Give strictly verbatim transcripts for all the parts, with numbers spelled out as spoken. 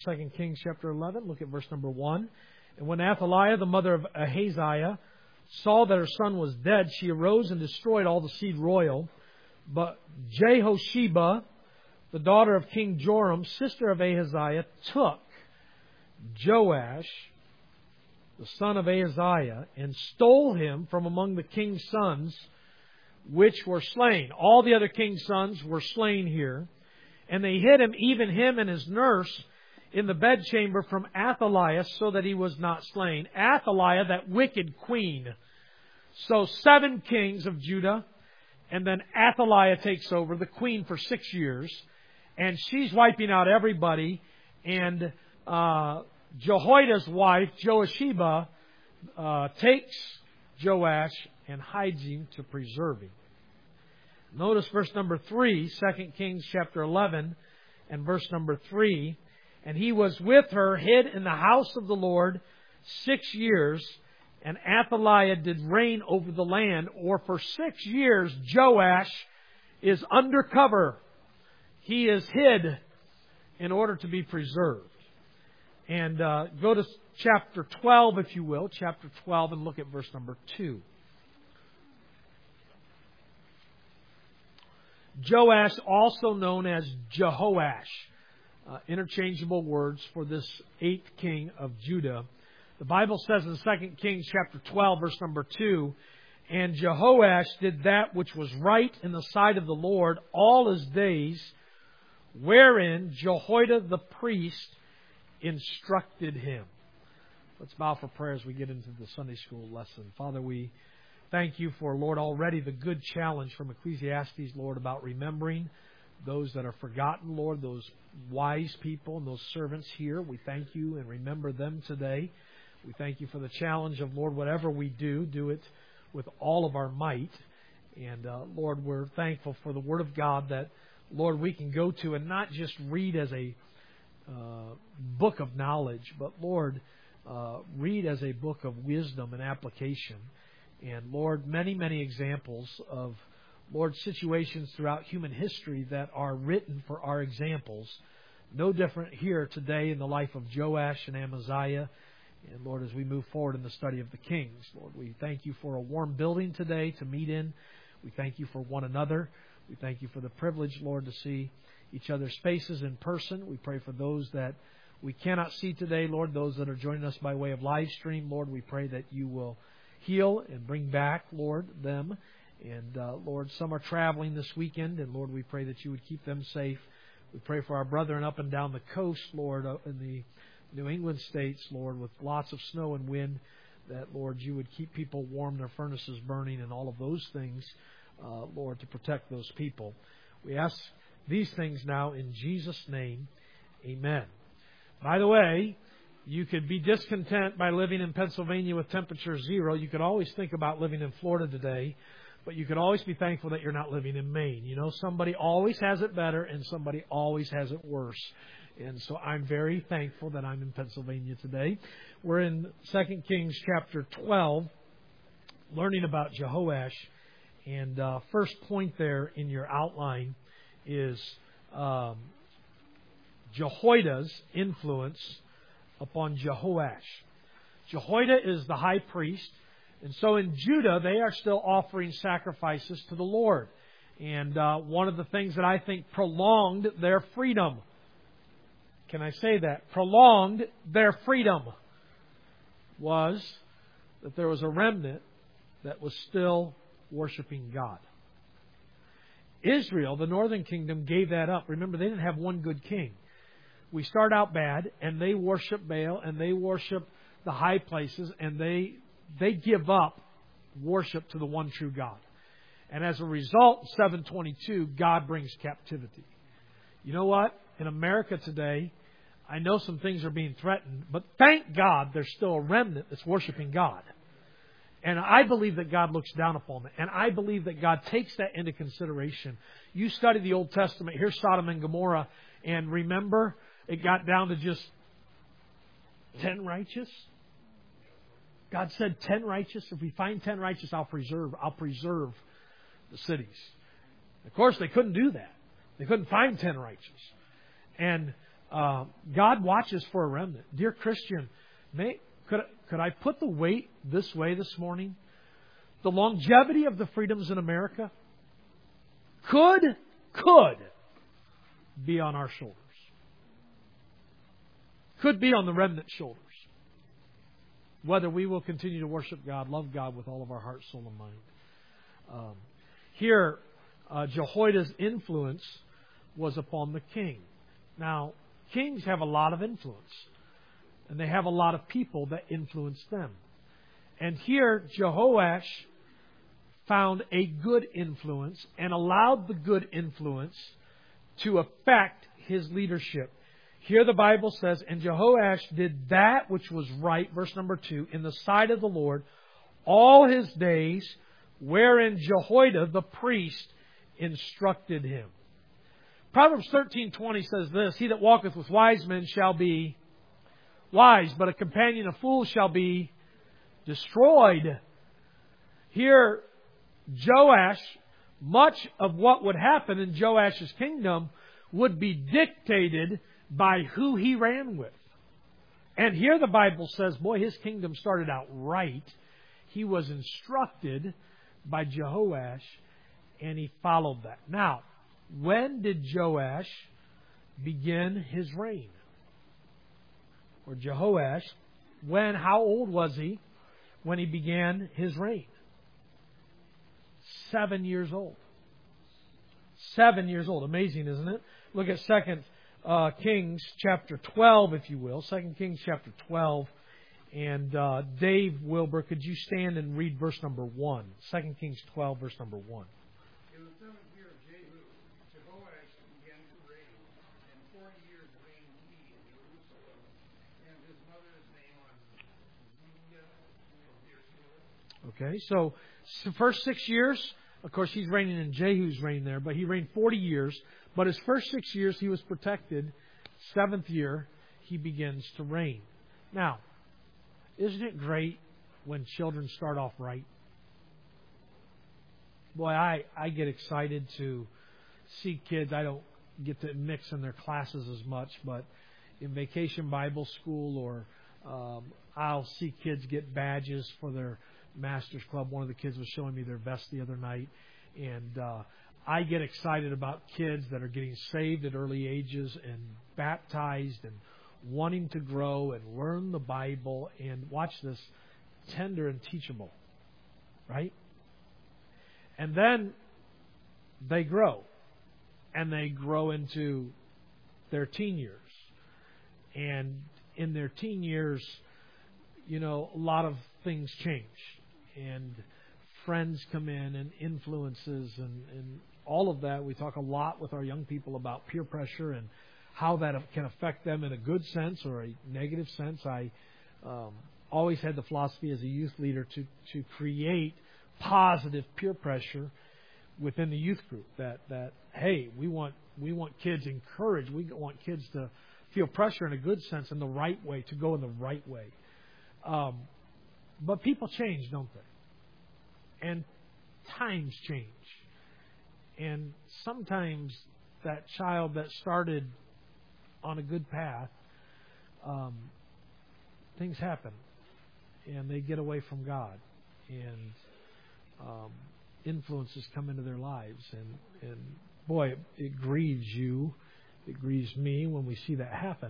Second Kings chapter eleven, look at verse number one. And when Athaliah, the mother of Ahaziah, saw that her son was dead, she arose and destroyed all the seed royal. But Jehosheba, the daughter of King Joram, sister of Ahaziah, took Joash, the son of Ahaziah, and stole him from among the king's sons, which were slain. All the other king's sons were slain here. And they hid him, even him and his nurse, in the bedchamber from Athaliah, so that he was not slain. Athaliah, that wicked queen. So seven kings of Judah, and then Athaliah takes over, the queen, for six years. And she's wiping out everybody. And uh, Jehoiada's wife, Joasheba, uh, takes Joash and hides him to preserve him. Notice verse number three, Second Kings chapter eleven, and verse number three. And he was with her, hid in the house of the Lord, six years, and Athaliah did reign over the land. Or for six years, Joash is undercover. He is hid in order to be preserved. And uh, go to chapter twelve, if you will, chapter twelve, and look at verse number two. Joash, also known as Jehoash, uh, interchangeable words for this eighth king of Judah. The Bible says in Second Kings chapter twelve, verse number two, and Jehoash did that which was right in the sight of the Lord all his days, wherein Jehoiada the priest instructed him. Let's bow for prayer as we get into the Sunday school lesson. Father, we thank you for, Lord, already the good challenge from Ecclesiastes, Lord, about remembering those that are forgotten, Lord, those wise people and those servants here. We thank you and remember them today. We thank you for the challenge of, Lord, whatever we do, do it with all of our might. And, uh, Lord, we're thankful for the Word of God that, Lord, we can go to and not just read as a uh, book of knowledge, but, Lord, uh, read as a book of wisdom and application. And, Lord, many, many examples of, Lord, situations throughout human history that are written for our examples. No different here today in the life of Joash and Amaziah. And, Lord, as we move forward in the study of the Kings, Lord, we thank you for a warm building today to meet in. We thank you for one another. We thank you for the privilege, Lord, to see each other's faces in person. We pray for those that we cannot see today, Lord, those that are joining us by way of live stream. Lord, we pray that you will heal and bring back, Lord, them. And, uh, Lord, some are traveling this weekend, and, Lord, we pray that you would keep them safe. We pray for our brethren up and down the coast, Lord, uh, in the New England states, Lord, with lots of snow and wind, that, Lord, you would keep people warm, their furnaces burning, and all of those things, uh, Lord, to protect those people. We ask these things now in Jesus' name. Amen. By the way, you could be discontent by living in Pennsylvania with temperature zero. You could always think about living in Florida today, but you could always be thankful that you're not living in Maine. You know, somebody always has it better and somebody always has it worse. And so I'm very thankful that I'm in Pennsylvania today. We're in Second Kings chapter twelve, learning about Jehoash. And uh, first point there in your outline is um, Jehoiada's influence upon Jehoash. Jehoiada is the high priest. And so in Judah, they are still offering sacrifices to the Lord. And uh, one of the things that I think prolonged their freedom, can I say that? Prolonged their freedom was that there was a remnant that was still worshiping God. Israel, the northern kingdom, gave that up. Remember, they didn't have one good king. We start out bad, and they worship Baal, and they worship the high places, and they they give up worship to the one true God. And as a result, seven twenty-two, God brings captivity. You know what? In America today, I know some things are being threatened, but thank God there's still a remnant that's worshiping God. And I believe that God looks down upon it. And I believe that God takes that into consideration. You study the Old Testament. Here's Sodom and Gomorrah. And remember, it got down to just ten righteous. God said ten righteous. If we find ten righteous, I'll preserve. I'll preserve the cities. Of course, they couldn't do that. They couldn't find ten righteous. And Uh, God watches for a remnant. Dear Christian, may, could, could I put the weight this way this morning? The longevity of the freedoms in America could, could be on our shoulders. Could be on the remnant shoulders. Whether we will continue to worship God, love God with all of our heart, soul, and mind. Um, here, uh, Jehoiada's influence was upon the king. Now, kings have a lot of influence. And they have a lot of people that influence them. And here, Jehoash found a good influence and allowed the good influence to affect his leadership. Here the Bible says, and Jehoash did that which was right, verse number two, in the sight of the Lord all his days, wherein Jehoiada the priest instructed him. Proverbs thirteen twenty says this, he that walketh with wise men shall be wise, but a companion of fools shall be destroyed. Here, Joash, much of what would happen in Joash's kingdom would be dictated by who he ran with. And here the Bible says, boy, his kingdom started out right. He was instructed by Jehoash, and he followed that. Now, when did Joash begin his reign? Or Jehoash, when, how old was he when he began his reign? Seven years old. Seven years old. Amazing, isn't it? Look at Second uh, Kings chapter twelve, if you will. Second Kings chapter twelve. And uh, Dave Wilbur, could you stand and read verse number one? Second Kings twelve, verse number one. In the seventh year of Jehu, Jehoash began to reign, and forty years reigned he in Jerusalem, and his mother's name was Zeruiah. Okay, so the first six years, of course, he's reigning in Jehu's reign there, but he reigned forty years. But his first six years, he was protected. Seventh year, he begins to reign. Now, isn't it great when children start off right? Boy, I, I get excited to see kids. I don't get to mix in their classes as much, but in Vacation Bible School, or um, I'll see kids get badges for their Master's Club. One of the kids was showing me their vest the other night, and uh, I get excited about kids that are getting saved at early ages and baptized and wanting to grow and learn the Bible and, watch this, tender and teachable, right? And then they grow, and they grow into their teen years. And in their teen years, you know, a lot of things change. And friends come in and influences and, and all of that. We talk a lot with our young people about peer pressure and how that can affect them in a good sense or a negative sense. I um, always had the philosophy as a youth leader to, to create positive peer pressure within the youth group. That, that hey, we want we want kids encouraged. We want kids to feel pressure in a good sense, in the right way, to go in the right way. Um, but people change, don't they? And times change. And sometimes that child that started on a good path, um, things happen, and they get away from God, and um, influences come into their lives, and, and boy, it, it grieves you, it grieves me when we see that happen.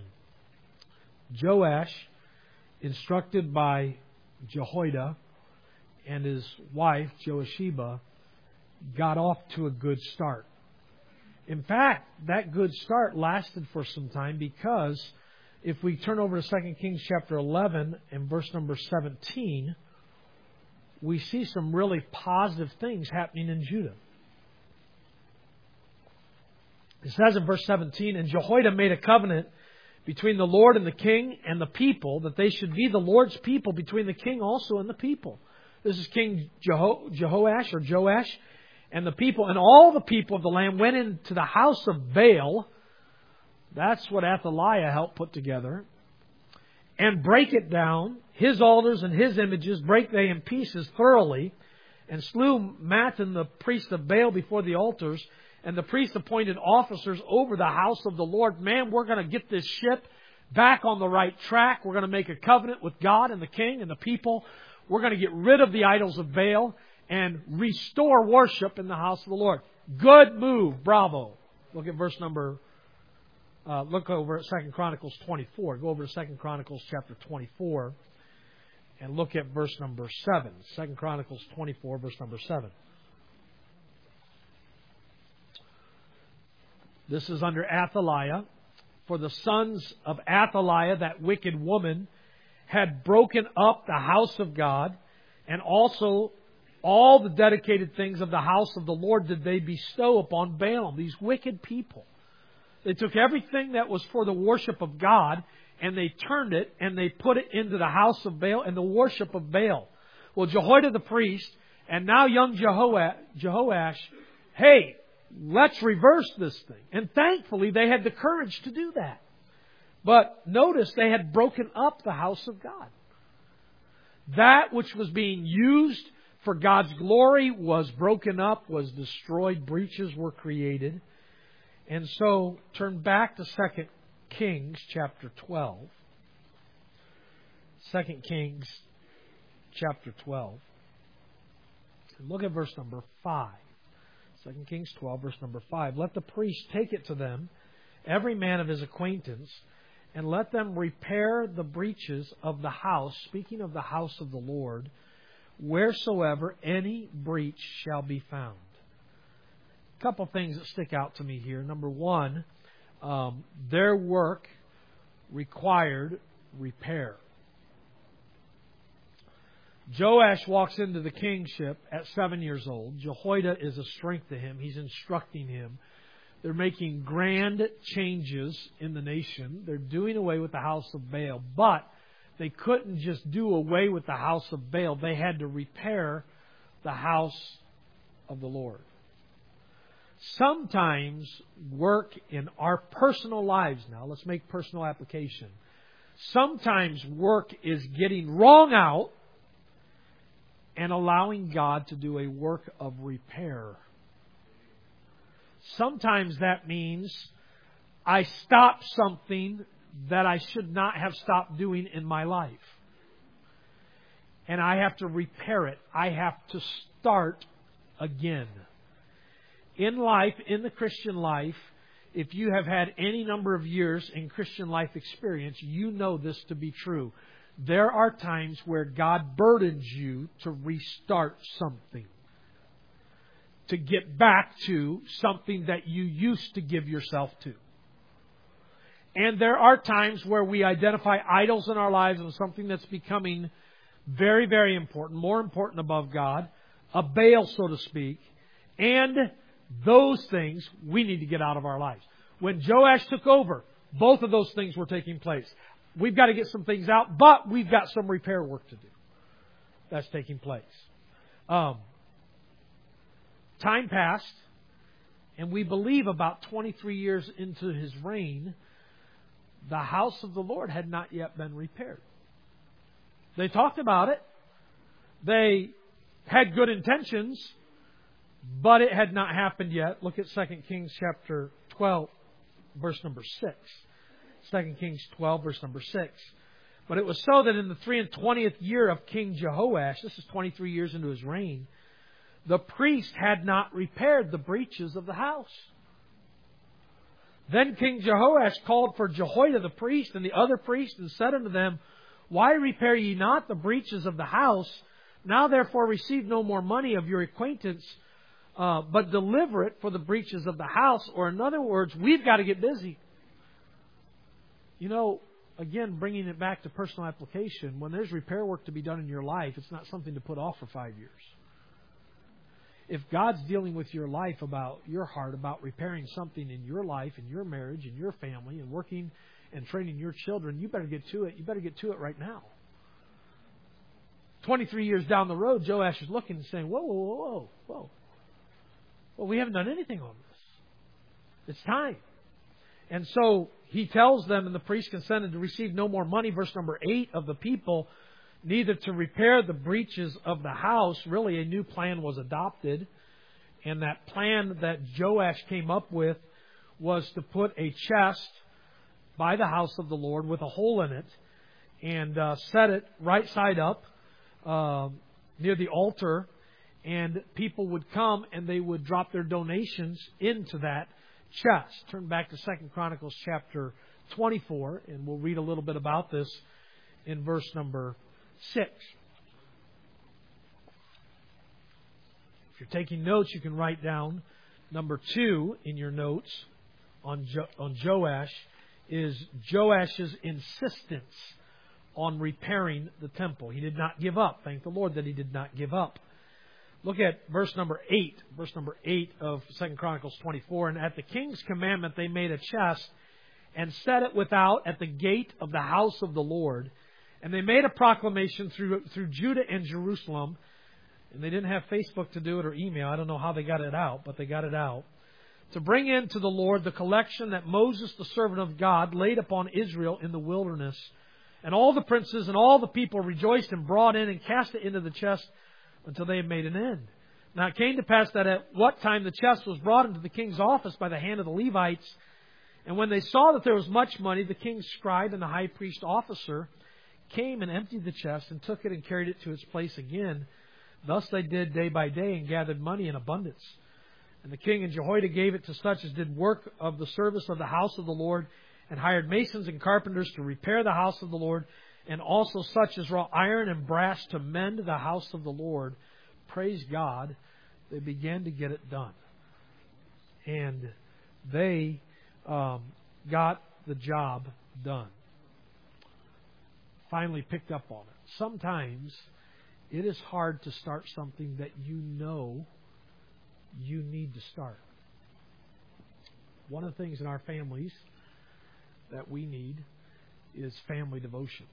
Joash, instructed by Jehoiada and his wife Joasheba, got off to a good start. In fact, that good start lasted for some time, because if we turn over to Second Kings chapter eleven and verse number seventeen, we see some really positive things happening in Judah. It says in verse seventeen, and Jehoiada made a covenant between the Lord and the king and the people, that they should be the Lord's people, between the king also and the people. This is King Jeho- Jehoash or Joash. And the people, and all the people of the land went into the house of Baal. That's what Athaliah helped put together. And break it down, his altars and his images, break they in pieces thoroughly, and slew Mattan the priest of Baal before the altars, And the priest appointed officers over the house of the Lord. Man, we're going to get this ship back on the right track. We're going to make a covenant with God and the king and the people. We're going to get rid of the idols of Baal and restore worship in the house of the Lord. Good move. Bravo. Look at verse number, uh, look over at Second Chronicles twenty-four. Go over to Second Chronicles chapter twenty-four and look at verse number seven. Second Chronicles twenty-four, verse number seven. This is under Athaliah. For the sons of Athaliah, that wicked woman, had broken up the house of God, and also all the dedicated things of the house of the Lord did they bestow upon Balaam, these wicked people. They took everything that was for the worship of God, and they turned it, and they put it into the house of Baal and the worship of Baal. Well, Jehoiada the priest, and now young Jehoash, Jehoash, hey, let's reverse this thing. And thankfully, they had the courage to do that. But notice they had broken up the house of God. That which was being used for God's glory was broken up, was destroyed. Breaches were created. And so, turn back to Second Kings chapter twelve. Second Kings chapter twelve. And look at verse number five. Second Kings twelve, verse number five. Let the priest take it to them, every man of his acquaintance, and let them repair the breaches of the house, speaking of the house of the Lord, wheresoever any breach shall be found. A couple things that stick out to me here. Number one, um, their work required repair. Joash walks into the kingship at seven years old. Jehoiada is a strength to him. He's instructing him. They're making grand changes in the nation. They're doing away with the house of Baal. But they couldn't just do away with the house of Baal. They had to repair the house of the Lord. Sometimes work in our personal lives now, let's make personal application. Sometimes work is getting wrong out and allowing God to do a work of repair. Sometimes that means I stop something that I should not have stopped doing in my life. And I have to repair it. I have to start again. In life, in the Christian life, if you have had any number of years in Christian life experience, you know this to be true. There are times where God burdens you to restart something. To get back to something that you used to give yourself to. And there are times where we identify idols in our lives and something that's becoming very, very important, more important above God, a Baal, so to speak, and those things we need to get out of our lives. When Joash took over, both of those things were taking place. We've got to get some things out, but we've got some repair work to do. That's taking place. Um, time passed, and we believe about twenty-three years into his reign, the house of the Lord had not yet been repaired. They talked about it. They had good intentions, but it had not happened yet. Look at Second Kings chapter twelve, verse number six. Second Kings twelve, verse number six. But it was so that in the three and twentieth year of King Jehoash, this is twenty-three years into his reign, the priest had not repaired the breaches of the house. Then King Jehoash called for Jehoiada the priest and the other priests and said unto them, Why repair ye not the breaches of the house? Now therefore receive no more money of your acquaintance, uh, but deliver it for the breaches of the house. Or in other words, we've got to get busy. You know, again, bringing it back to personal application, when there's repair work to be done in your life, it's not something to put off for five years. If God's dealing with your life about your heart, about repairing something in your life, in your marriage, in your family, and working and training your children, you better get to it. You better get to it right now. twenty-three years down the road, Joash is looking and saying, whoa, whoa, whoa, whoa, whoa. Well, we haven't done anything on this. It's time. And so he tells them, and the priest consented to receive no more money, verse number eight, of the people, neither to repair the breaches of the house. Really, a new plan was adopted. And that plan that Joash came up with was to put a chest by the house of the Lord with a hole in it and uh, set it right side up uh, near the altar. And people would come and they would drop their donations into that chest. Turn back to Second Chronicles chapter twenty-four, and we'll read a little bit about this in verse number six. If you're taking notes, you can write down number two in your notes on jo- on Joash is Joash's insistence on repairing the temple. He did not give up. Thank the Lord that he did not give up. Look at verse number eight. Verse number eight of Second Chronicles twenty-four. And at the king's commandment they made a chest and set it without at the gate of the house of the Lord. And they made a proclamation through through Judah and Jerusalem. And they didn't have Facebook to do it or email. I don't know how they got it out, but they got it out. To bring in to the Lord the collection that Moses, the servant of God, laid upon Israel in the wilderness. And all the princes and all the people rejoiced and brought in and cast it into the chest until they had made an end. Now it came to pass that at what time the chest was brought into the king's office by the hand of the Levites, and when they saw that there was much money, the king's scribe and the high priest officer came and emptied the chest and took it and carried it to its place again. Thus they did day by day and gathered money in abundance. And the king and Jehoiada gave it to such as did work of the service of the house of the Lord, and hired masons and carpenters to repair the house of the Lord, and also such as wrought iron and brass to mend the house of the Lord. Praise God, they began to get it done. And they um, got the job done. Finally picked up on it. Sometimes it is hard to start something that you know you need to start. One of the things in our families that we need is family devotions.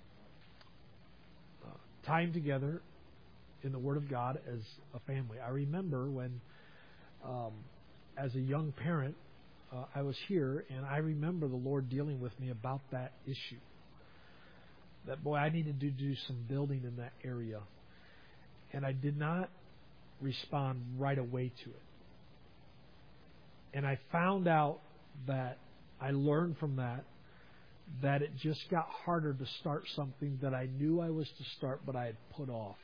Uh, time together in the Word of God as a family. I remember when, um, as a young parent, uh, I was here, and I remember the Lord dealing with me about that issue. That, boy, I needed to do some building in that area. And I did not respond right away to it. And I found out that I learned from that that it just got harder to start something that I knew I was to start, but I had put off.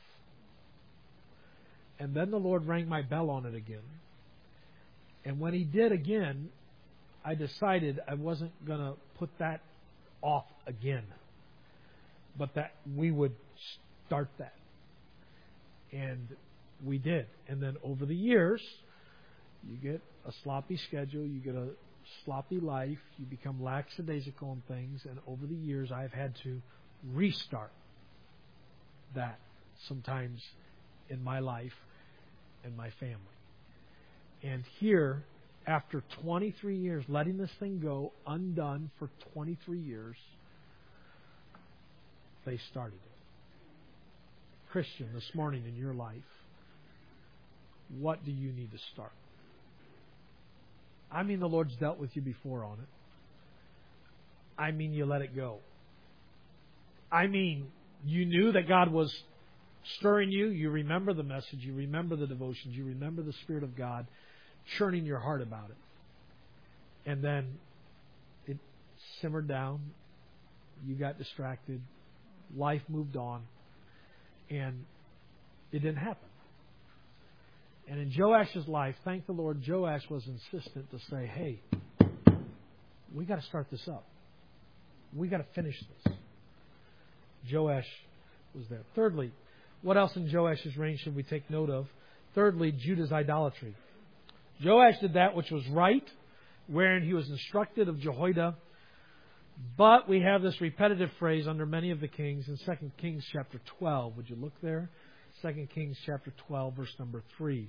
And then the Lord rang my bell on it again. And when He did again, I decided I wasn't going to put that off again, but that we would start that. And we did. And then over the years, you get a sloppy schedule, you get a sloppy life, you become lackadaisical in things, and over the years I've had to restart that sometimes in my life and my family. And here, after twenty-three years, letting this thing go undone for twenty-three years, they started it. Christian, this morning in your life, what do you need to start? I mean, the Lord's dealt with you before on it. I mean, you let it go. I mean, you knew that God was stirring you. You remember the message. You remember the devotions. You remember the Spirit of God churning your heart about it. And then it simmered down. You got distracted. Life moved on. And it didn't happen. And in Joash's life, thank the Lord, Joash was insistent to say, hey, we got to start this up. We got to finish this. Joash was there. Thirdly, what else in Joash's reign should we take note of? Thirdly, Judah's idolatry. Joash did that which was right, wherein he was instructed of Jehoiada. But we have this repetitive phrase under many of the kings in Second Kings chapter twelve. Would you look there? Second Kings chapter twelve, verse number three.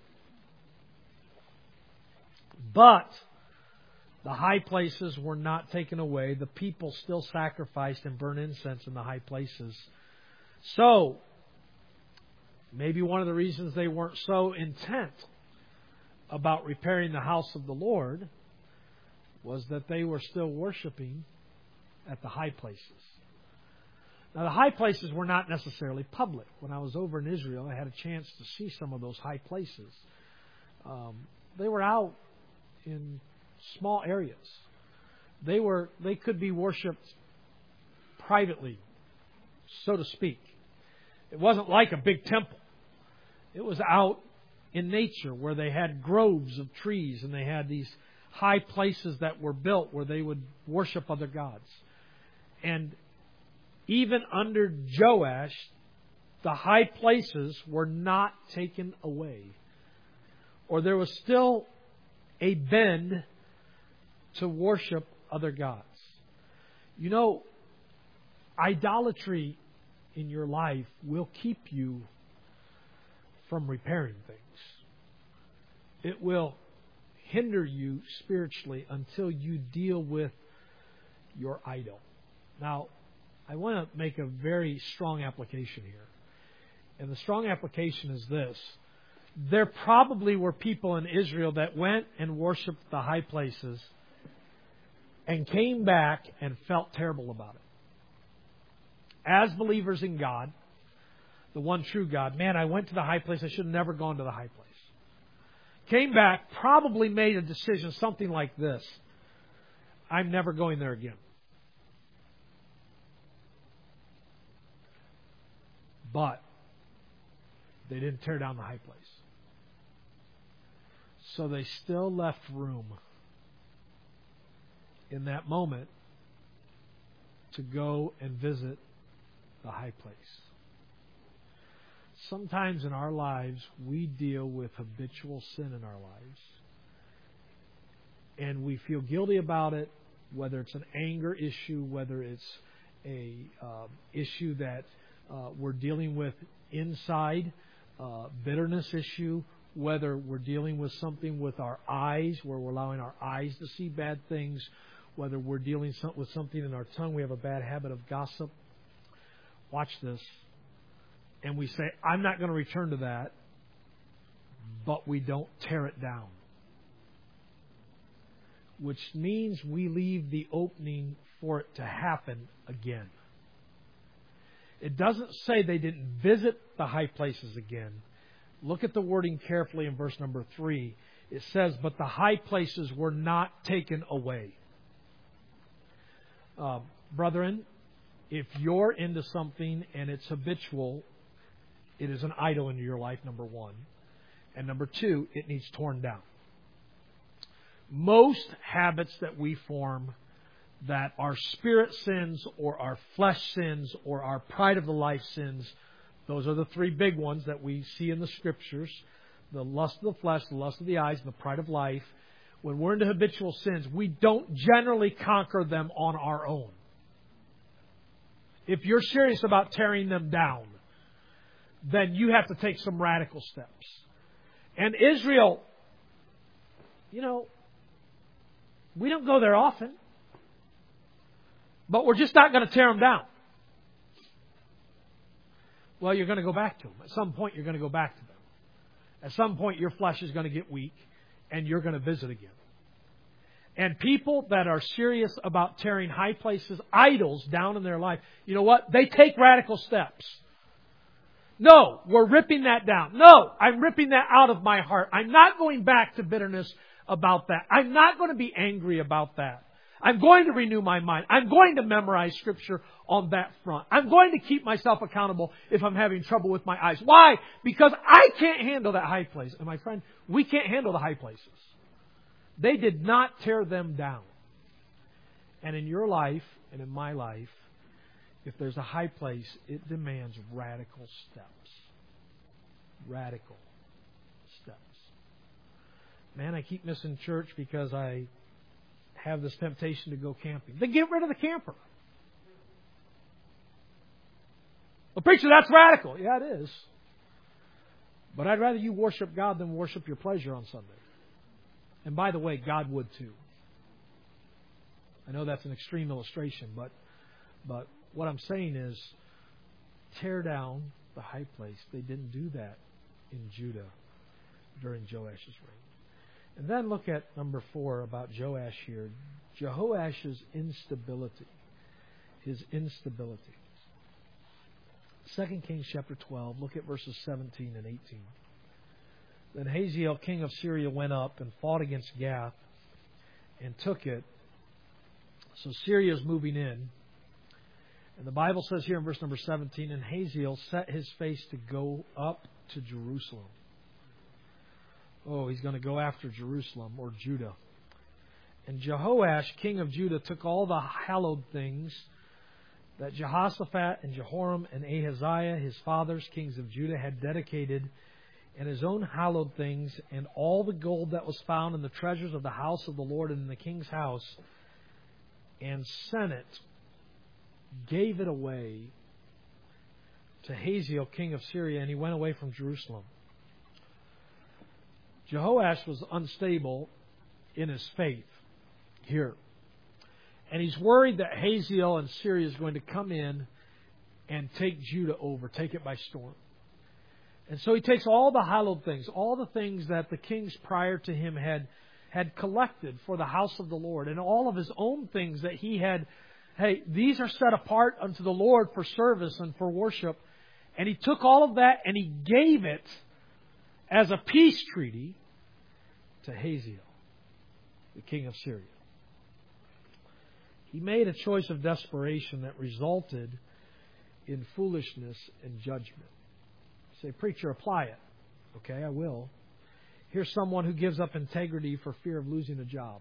But the high places were not taken away. The people still sacrificed and burned incense in the high places. So, maybe one of the reasons they weren't so intent about repairing the house of the Lord was that they were still worshiping at the high places. Now, the high places were not necessarily public. When I was over in Israel, I had a chance to see some of those high places. Um, they were out in small areas. They were they could be worshipped privately, so to speak. It wasn't like a big temple. It was out in nature where they had groves of trees and they had these high places that were built where they would worship other gods. And even under Joash, the high places were not taken away. Or there was still a bend to worship other gods. You know, idolatry in your life will keep you from repairing things. It will hinder you spiritually until you deal with your idol. Now, I want to make a very strong application here. And the strong application is this. There probably were people in Israel that went and worshipped the high places and came back and felt terrible about it. As believers in God, the one true God, man, I went to the high place. I should have never gone to the high place. Came back, probably made a decision, something like this. I'm never going there again. But they didn't tear down the high place. So they still left room in that moment to go and visit the high place. Sometimes in our lives, we deal with habitual sin in our lives. And we feel guilty about it, whether it's an anger issue, whether it's a uh, issue that uh, we're dealing with inside, uh, bitterness issue, whether we're dealing with something with our eyes, where we're allowing our eyes to see bad things, whether we're dealing with something in our tongue, we have a bad habit of gossip. Watch this. And we say, I'm not going to return to that, but we don't tear it down. Which means we leave the opening for it to happen again. It doesn't say they didn't visit the high places again. Look at the wording carefully in verse number three. It says, but the high places were not taken away. Uh, brethren, if you're into something and it's habitual, it is an idol in your life, number one. And number two, it needs torn down. Most habits that we form that are spirit sins or our flesh sins or our pride of the life sins, those are the three big ones that we see in the Scriptures. The lust of the flesh, the lust of the eyes, and the pride of life. When we're into habitual sins, we don't generally conquer them on our own. If you're serious about tearing them down, then you have to take some radical steps. And Israel, you know, we don't go there often, but we're just not going to tear them down. Well, you're going to go back to them. At some point, you're going to go back to them. At some point, your flesh is going to get weak, and you're going to visit again. And people that are serious about tearing high places, idols, down in their life, you know what? They take radical steps. No, we're ripping that down. No, I'm ripping that out of my heart. I'm not going back to bitterness about that. I'm not going to be angry about that. I'm going to renew my mind. I'm going to memorize Scripture on that front. I'm going to keep myself accountable if I'm having trouble with my eyes. Why? Because I can't handle that high place. And my friend, we can't handle the high places. They did not tear them down. And in your life and in my life, if there's a high place, it demands radical steps. Radical steps. Man, I keep missing church because I have this temptation to go camping. Then get rid of the camper. Well, preacher, that's radical. Yeah, it is. But I'd rather you worship God than worship your pleasure on Sunday. And by the way, God would too. I know that's an extreme illustration, but but what I'm saying is, tear down the high place. They didn't do that in Judah during Joash's reign. And then look at number four about Joash here. Jehoash's instability. His instability. Second Kings chapter twelve, look at verses seventeen and eighteen. Then Hazael, king of Syria, went up and fought against Gath and took it. So Syria is moving in. And the Bible says here in verse number seventeen, and Hazael set his face to go up to Jerusalem. Oh, he's going to go after Jerusalem or Judah. And Jehoash, king of Judah, took all the hallowed things that Jehoshaphat and Jehoram and Ahaziah, his fathers, kings of Judah, had dedicated, and his own hallowed things, and all the gold that was found in the treasures of the house of the Lord and in the king's house, and sent it, gave it away to Hazael, king of Syria, and he went away from Jerusalem. Jehoash was unstable in his faith here. And he's worried that Hazael and Syria is going to come in and take Judah over, take it by storm. And so he takes all the hallowed things, all the things that the kings prior to him had, had collected for the house of the Lord, and all of his own things that he had, hey, these are set apart unto the Lord for service and for worship. And he took all of that and he gave it as a peace treaty to Hazael, the king of Syria. He made a choice of desperation that resulted in foolishness and judgment. Say, preacher, apply it. Okay, I will. Here's someone who gives up integrity for fear of losing a job.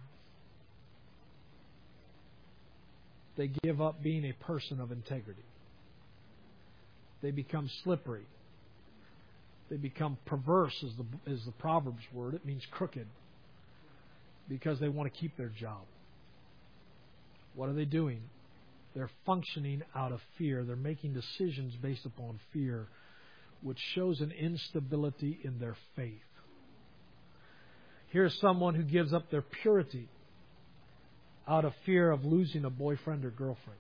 They give up being a person of integrity. They become slippery. They become perverse, is the, is the Proverbs word. It means crooked. Because they want to keep their job. What are they doing? They're functioning out of fear. They're making decisions based upon fear, which shows an instability in their faith. Here's someone who gives up their purity out of fear of losing a boyfriend or girlfriend.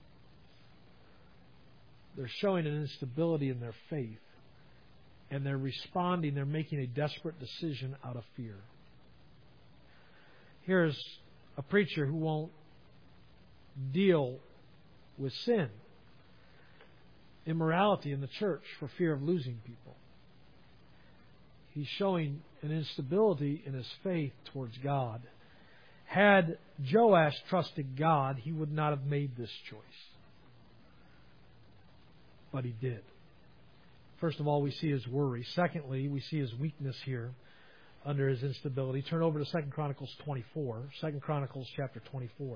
They're showing an instability in their faith. And they're responding, they're making a desperate decision out of fear. Here's a preacher who won't deal with sin, immorality in the church for fear of losing people. He's showing an instability in his faith towards God. Had Joash trusted God, he would not have made this choice. But he did. First of all, we see his worry. Secondly, we see his weakness here under his instability. Turn over to Second Chronicles twenty-four. Second Chronicles chapter twenty-four.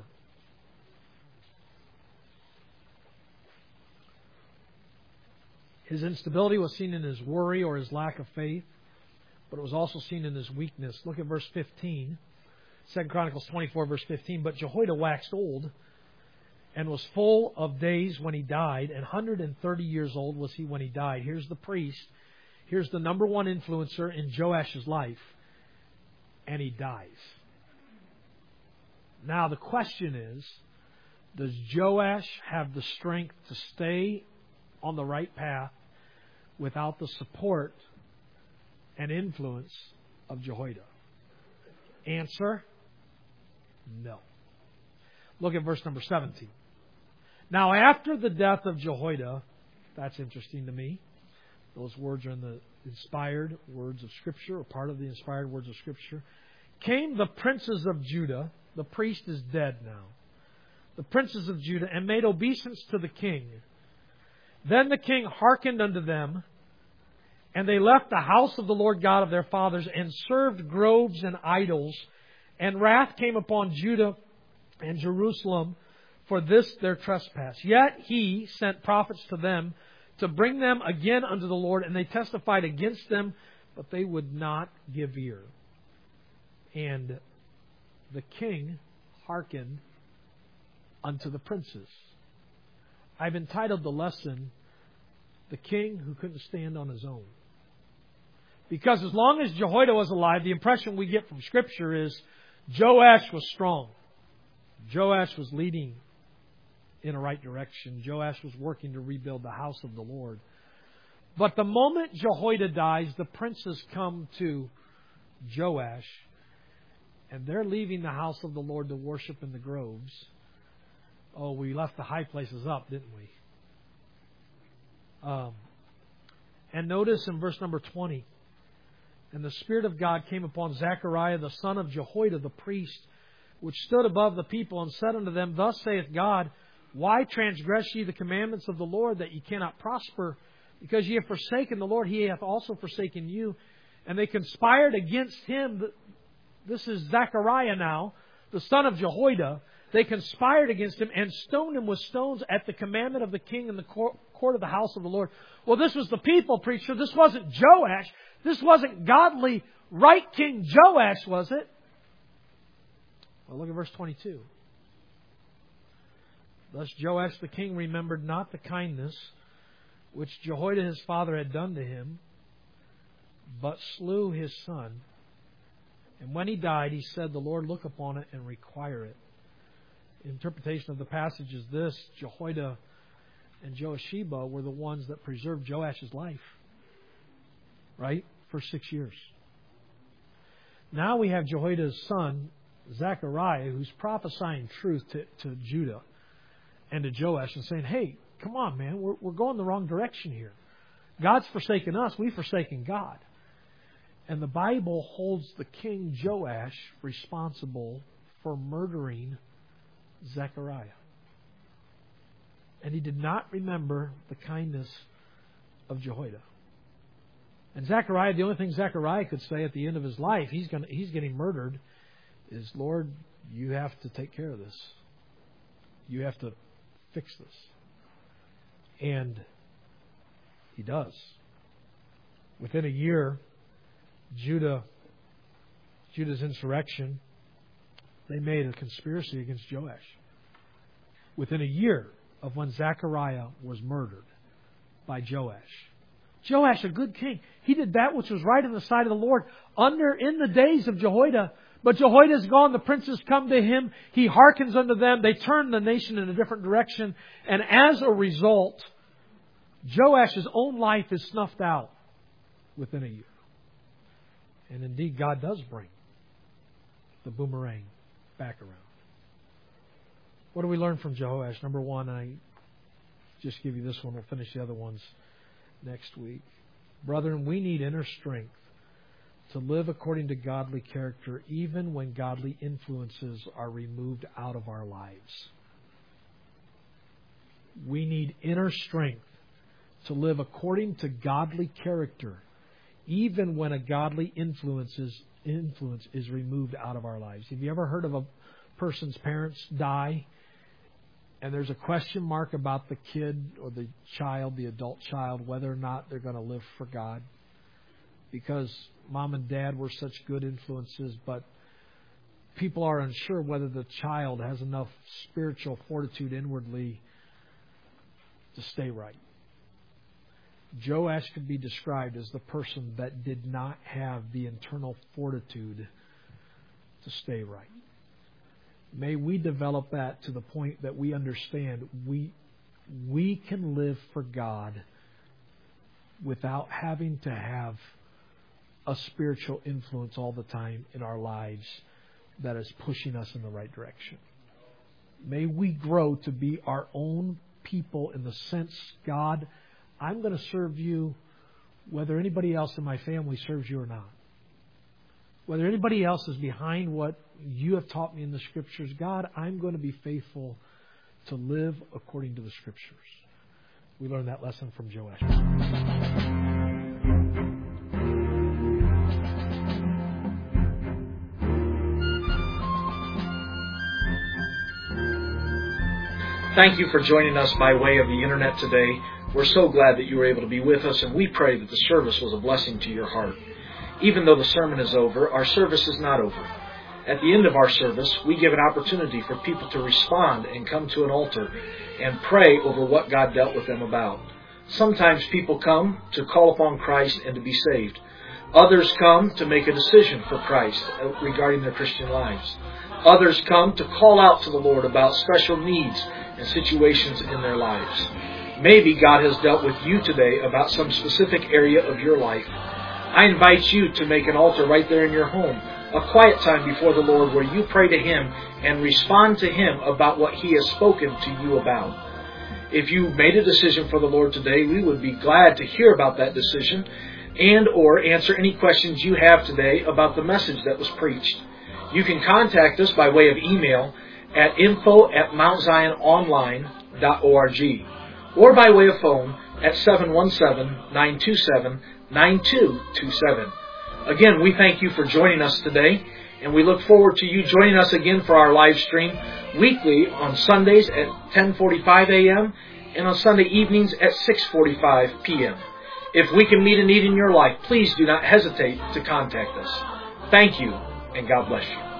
His instability was seen in his worry or his lack of faith, but it was also seen in his weakness. Look at verse fifteen. Second Chronicles twenty-four, verse fifteen. But Jehoiada waxed old and was full of days when he died, and one hundred thirty years old was he when he died. Here's the priest. Here's the number one influencer in Joash's life. And he dies. Now the question is, does Joash have the strength to stay on the right path without the support and influence of Jehoiada? Answer, no. Look at verse number seventeen. Now after the death of Jehoiada, that's interesting to me. Those words are in the inspired words of Scripture, or part of the inspired words of Scripture. Came the princes of Judah. The priest is dead now. The princes of Judah, and made obeisance to the king. Then the king hearkened unto them, and they left the house of the Lord God of their fathers, and served groves and idols. And wrath came upon Judah and Jerusalem for this their trespass. Yet he sent prophets to them to bring them again unto the Lord, and they testified against them, but they would not give ear. And the king hearkened unto the princes. I've entitled the lesson, The King Who Couldn't Stand on His Own. Because as long as Jehoiada was alive, the impression we get from Scripture is Joash was strong. Joash was leading in a right direction. Joash was working to rebuild the house of the Lord. But the moment Jehoiada dies, the princes come to Joash, and they're leaving the house of the Lord to worship in the groves. Oh, we left the high places up, didn't we? Um, and notice in verse number twenty, And the Spirit of God came upon Zechariah, the son of Jehoiada, the priest, which stood above the people, and said unto them, Thus saith God, Why transgress ye the commandments of the Lord, that ye cannot prosper? Because ye have forsaken the Lord, He hath also forsaken you. And they conspired against him. This is Zechariah now, the son of Jehoiada. They conspired against him and stoned him with stones at the commandment of the king in the court of the house of the Lord. Well, this was the people, preacher. This wasn't Joash. This wasn't godly, right King Joash, was it? Well, look at verse twenty-two. Thus Joash the king remembered not the kindness which Jehoiada his father had done to him, but slew his son. And when he died, he said, The Lord look upon it and require it. The interpretation of the passage is this: Jehoiada and Joasheba were the ones that preserved Joash's life. Right? For six years. Now we have Jehoiada's son, Zechariah, who's prophesying truth to, to Judah and to Joash and saying, Hey, come on, man, we're, we're going the wrong direction here. God's forsaken us, we've forsaken God. And the Bible holds the king Joash responsible for murdering Zechariah. And he did not remember the kindness of Jehoiada. And Zechariah, the only thing Zechariah could say at the end of his life, he's going he's getting murdered, is, Lord, you have to take care of this. You have to fix this. And he does. Within a year, Judah, Judah's insurrection, they made a conspiracy against Joash. Within a year of when Zechariah was murdered by Joash. Joash, a good king, he did that which was right in the sight of the Lord under in the days of Jehoiada. But Jehoiada's gone, the princes come to him, he hearkens unto them, they turn the nation in a different direction, and as a result, Joash's own life is snuffed out within a year. And indeed, God does bring the boomerang back around. What do we learn from Jehoash? Number one, I just give you this one. We'll finish the other ones next week. Brethren, we need inner strength to live according to godly character, even when godly influences are removed out of our lives. We need inner strength to live according to godly character, even when a godly influence is, influence is removed out of our lives. Have you ever heard of a person's parents die, and there's a question mark about the kid or the child, the adult child, whether or not they're going to live for God? Because mom and dad were such good influences, but people are unsure whether the child has enough spiritual fortitude inwardly to stay right. Joash could be described as the person that did not have the internal fortitude to stay right. May we develop that to the point that we understand we we can live for God without having to have a spiritual influence all the time in our lives that is pushing us in the right direction. May we grow to be our own people in the sense, God, I'm going to serve you whether anybody else in my family serves you or not. Whether anybody else is behind what you have taught me in the Scriptures, God, I'm going to be faithful to live according to the Scriptures. We learned that lesson from Joash. Thank you for joining us by way of the Internet today. We're so glad that you were able to be with us, and we pray that the service was a blessing to your heart. Even though the sermon is over, our service is not over. At the end of our service, we give an opportunity for people to respond and come to an altar and pray over what God dealt with them about. Sometimes people come to call upon Christ and to be saved. Others come to make a decision for Christ regarding their Christian lives. Others come to call out to the Lord about special needs and situations in their lives. Maybe God has dealt with you today about some specific area of your life. I invite you to make an altar right there in your home, a quiet time before the Lord where you pray to Him and respond to Him about what He has spoken to you about. If you made a decision for the Lord today, we would be glad to hear about that decision. and or answer any questions you have today about the message that was preached. You can contact us by way of email at info at mount zion online dot org or by way of phone at seven one seven, nine two seven, nine two two seven. Again, we thank you for joining us today, and we look forward to you joining us again for our live stream weekly on Sundays at ten forty-five a.m. and on Sunday evenings at six forty-five p.m. If we can meet a need in your life, please do not hesitate to contact us. Thank you, and God bless you.